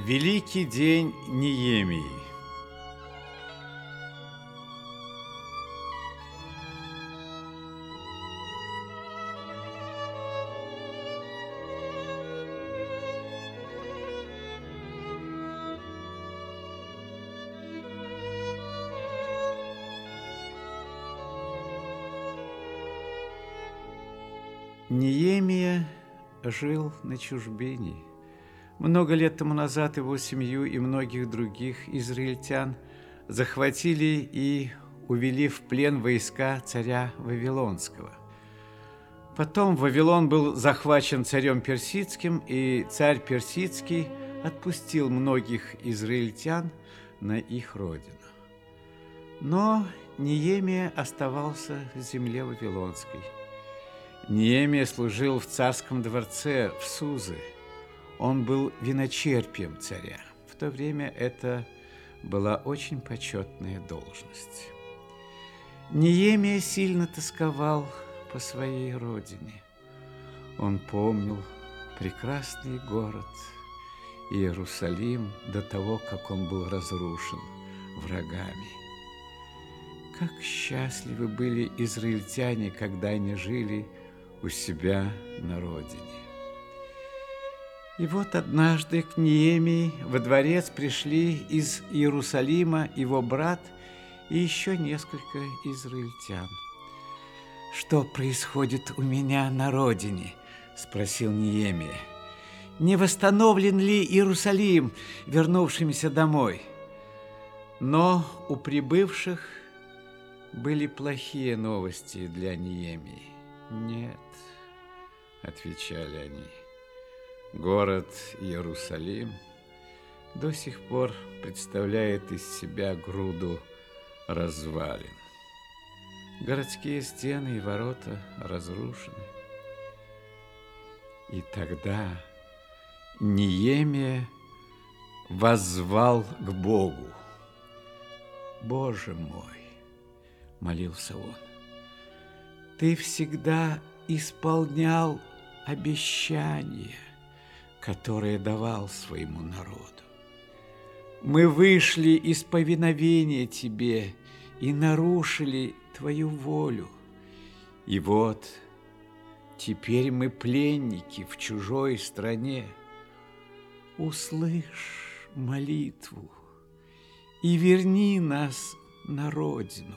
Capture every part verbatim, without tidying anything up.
Великий день Неемии. Неемия жил на чужбине. Много лет тому назад его семью и многих других израильтян захватили и увели в плен войска царя Вавилонского. Потом Вавилон был захвачен царем Персидским, и царь Персидский отпустил многих израильтян на их родину. Но Неемия оставался в земле Вавилонской. Неемия служил в царском дворце в Сузы. Он был виночерпием царя. В то время это была очень почетная должность. Неемия сильно тосковал по своей родине. Он помнил прекрасный город Иерусалим до того, как он был разрушен врагами. Как счастливы были израильтяне, когда они жили у себя на родине. И вот однажды к Неемии во дворец пришли из Иерусалима его брат и еще несколько израильтян. «Что происходит у меня на родине?» – спросил Неемия. «Не восстановлен ли Иерусалим вернувшимися домой?» Но у прибывших были плохие новости для Неемии. «Нет», – отвечали они. Город Иерусалим до сих пор представляет из себя груду развалин. Городские стены и ворота разрушены. И тогда Неемия воззвал к Богу. «Боже мой!» – молился он. «Ты всегда исполнял обещания, которое давал своему народу. Мы вышли из повиновения Тебе и нарушили Твою волю. И вот теперь мы пленники в чужой стране. Услышь молитву и верни нас на родину».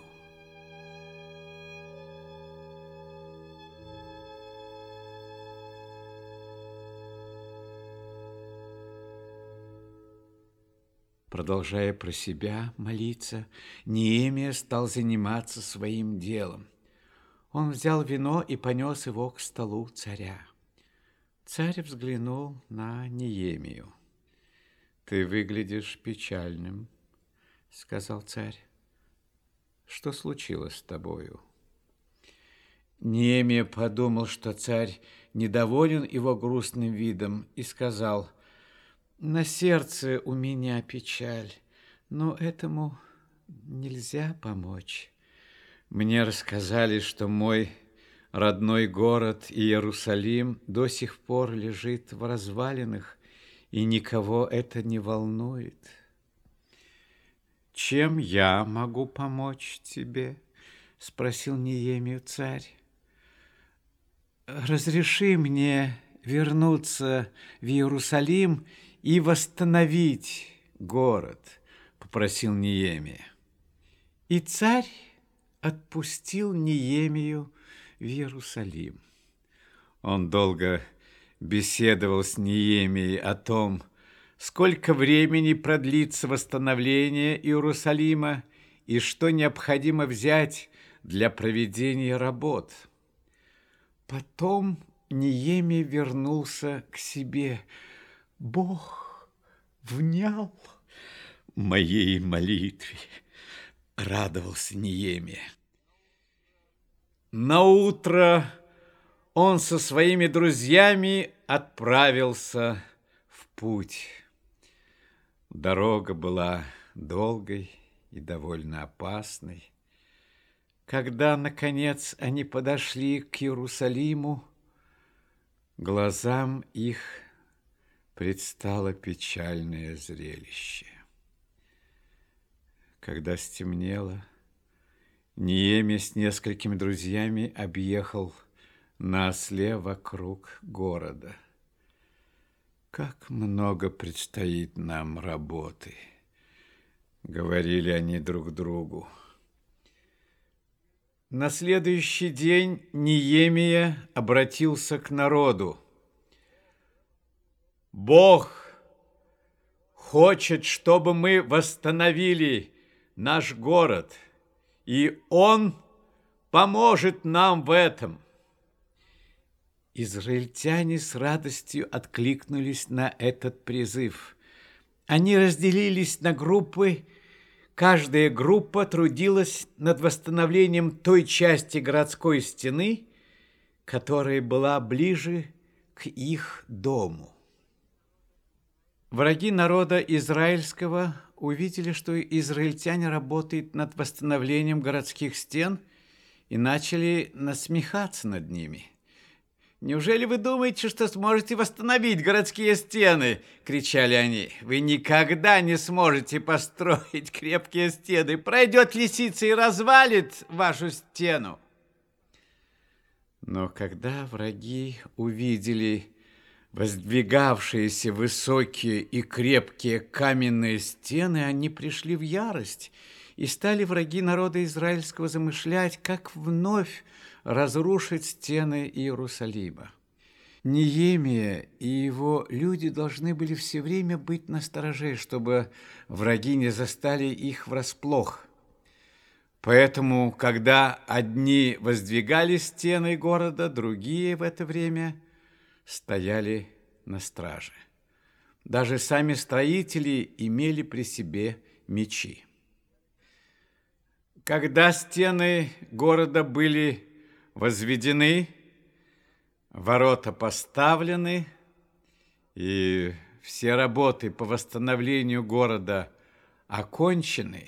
Продолжая про себя молиться, Неемия стал заниматься своим делом. Он взял вино и понес его к столу царя. Царь взглянул на Неемию. «Ты выглядишь печальным», — сказал царь. «Что случилось с тобою?» Неемия подумал, что царь недоволен его грустным видом, и сказал: «На сердце у меня печаль, но этому нельзя помочь. Мне рассказали, что мой родной город Иерусалим до сих пор лежит в развалинах, и никого это не волнует. Чем я могу помочь тебе?» – спросил Неемию царь. «Разреши мне вернуться в Иерусалим и восстановить город», – попросил Неемия. И царь отпустил Неемию в Иерусалим. Он долго беседовал с Неемией о том, сколько времени продлится восстановление Иерусалима и что необходимо взять для проведения работ. Потом Неемия вернулся к себе. «Бог внял моей молитве», — радовался Неемия. Наутро он со своими друзьями отправился в путь. Дорога была долгой и довольно опасной. Когда, наконец, они подошли к Иерусалиму, глазам их предстало печальное зрелище. Когда стемнело, Неемия с несколькими друзьями объехал на осле вокруг города. «Как много предстоит нам работы!» — говорили они друг другу. На следующий день Неемия обратился к народу. «Бог хочет, чтобы мы восстановили наш город, и Он поможет нам в этом». Израильтяне с радостью откликнулись на этот призыв. Они разделились на группы. Каждая группа трудилась над восстановлением той части городской стены, которая была ближе к их дому. Враги народа израильского увидели, что израильтяне работают над восстановлением городских стен, и начали насмехаться над ними. «Неужели вы думаете, что сможете восстановить городские стены?» – кричали они. «Вы никогда не сможете построить крепкие стены. Пройдет лисица и развалит вашу стену». Но когда враги увидели воздвигавшиеся высокие и крепкие каменные стены, они пришли в ярость, и стали враги народа израильского замышлять, как вновь разрушить стены Иерусалима. Неемия и его люди должны были все время быть настороже, чтобы враги не застали их врасплох. Поэтому, когда одни воздвигали стены города, другие в это время стояли на страже. Даже сами строители имели при себе мечи. Когда стены города были возведены, ворота поставлены, и все работы по восстановлению города окончены,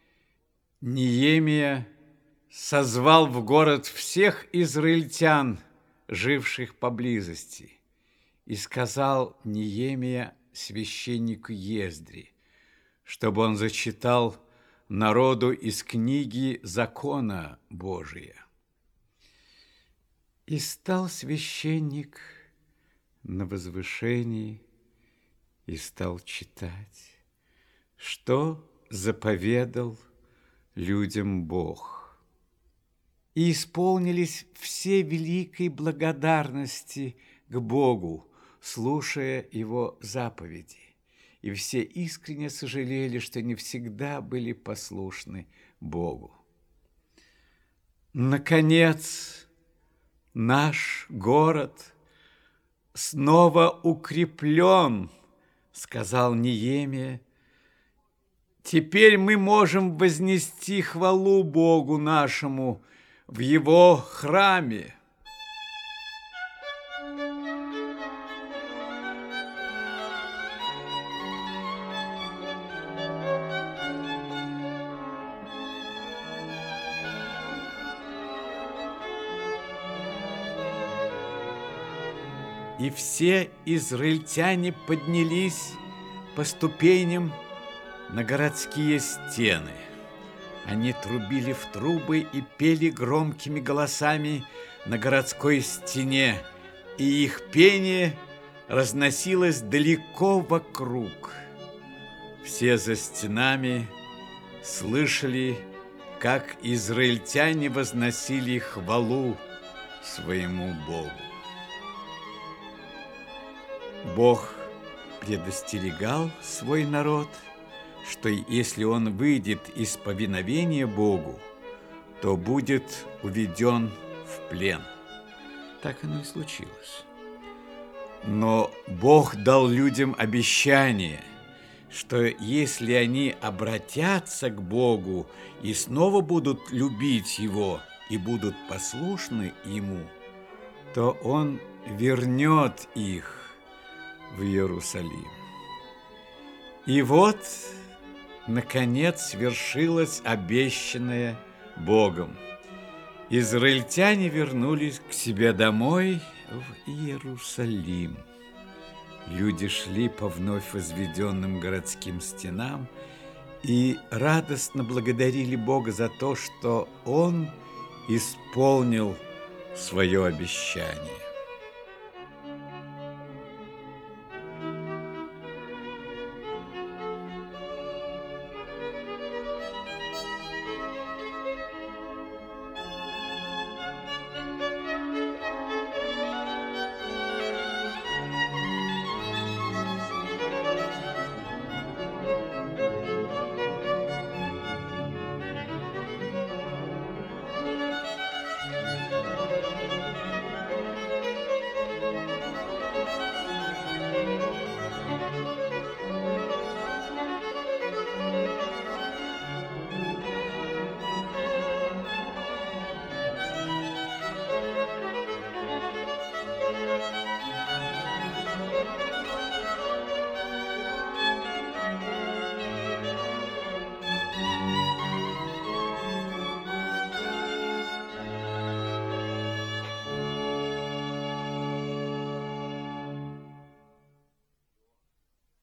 Неемия созвал в город всех израильтян, живших поблизости, и сказал Неемия священнику Ездре, чтобы он зачитал народу из книги закона Божия. И стал священник на возвышении и стал читать, что заповедал людям Бог. И исполнились все великой благодарности к Богу, слушая Его заповеди. И все искренне сожалели, что не всегда были послушны Богу. Наконец, наш город снова укреплен, сказал Неемия. Теперь мы можем вознести хвалу Богу нашему в Его храме. И все израильтяне поднялись по ступеням на городские стены. Они трубили в трубы и пели громкими голосами на городской стене, и их пение разносилось далеко вокруг. Все за стенами слышали, как израильтяне возносили хвалу своему Богу. Бог предостерегал свой народ, что если он выйдет из повиновения Богу, то будет уведен в плен. Так оно и случилось. Но Бог дал людям обещание, что если они обратятся к Богу и снова будут любить Его и будут послушны Ему, то Он вернет их в Иерусалим. И вот, наконец, свершилось обещанное Богом. Израильтяне вернулись к себе домой в Иерусалим. Люди шли по вновь возведенным городским стенам и радостно благодарили Бога за то, что Он исполнил свое обещание.